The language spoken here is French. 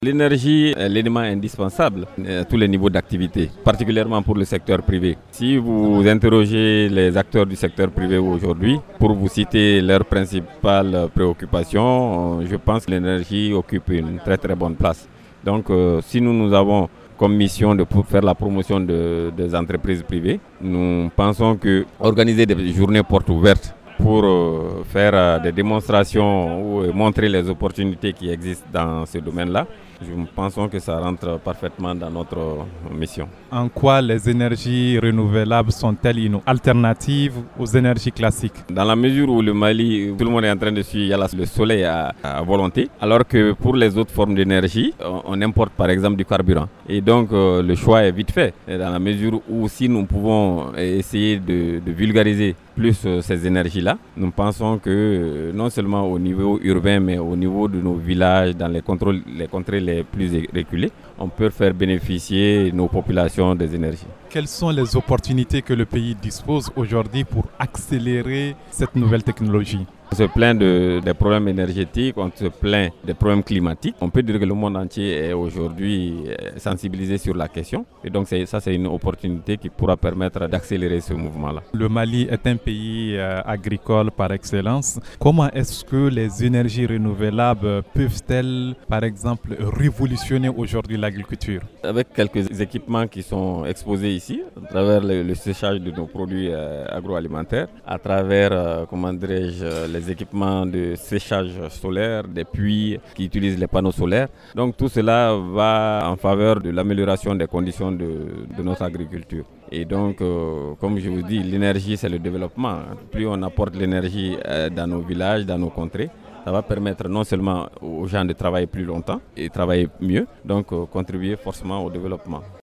L'énergie est l'élément indispensable à tous les niveaux d'activité, particulièrement pour le secteur privé. Si vous interrogez les acteurs du secteur privé aujourd'hui, pour vous citer leurs principales préoccupations, je pense que l'énergie occupe une très très bonne place. Donc si nous avons comme mission de faire la promotion des entreprises privées, nous pensons que organiser des journées portes ouvertes pour faire des démonstrations ou montrer les opportunités qui existent dans ce domaine-là, nous pensons que ça rentre parfaitement dans notre mission. En quoi les énergies renouvelables sont-elles une alternative aux énergies classiques? Dans la mesure où le Mali, tout le monde est en train de suivre, il y a le soleil à volonté, alors que pour les autres formes d'énergie, on importe par exemple du carburant. Et donc le choix est vite fait, dans la mesure où si nous pouvons essayer de vulgariser plus ces énergies-là, nous pensons que non seulement au niveau urbain, mais au niveau de nos villages, dans les contrées les plus reculées, on peut faire bénéficier nos populations des énergies. Quelles sont les opportunités que le pays dispose aujourd'hui pour accélérer cette nouvelle technologie? On se plaint des problèmes énergétiques, on se plaint des problèmes climatiques. On peut dire que le monde entier est aujourd'hui sensibilisé sur la question. Et donc ça, c'est une opportunité qui pourra permettre d'accélérer ce mouvement-là. Le Mali est un pays agricole par excellence. Comment est-ce que les énergies renouvelables peuvent-elles, par exemple, révolutionner aujourd'hui l'agriculture? Avec quelques équipements qui sont exposés ici, à travers le séchage de nos produits agroalimentaires, à travers, les équipements de séchage solaire, des puits qui utilisent les panneaux solaires. Donc tout cela va en faveur de l'amélioration des conditions de notre agriculture. Et donc, comme je vous dis, l'énergie, c'est le développement. Plus on apporte l'énergie dans nos villages, dans nos contrées, ça va permettre non seulement aux gens de travailler plus longtemps et travailler mieux, donc contribuer forcément au développement.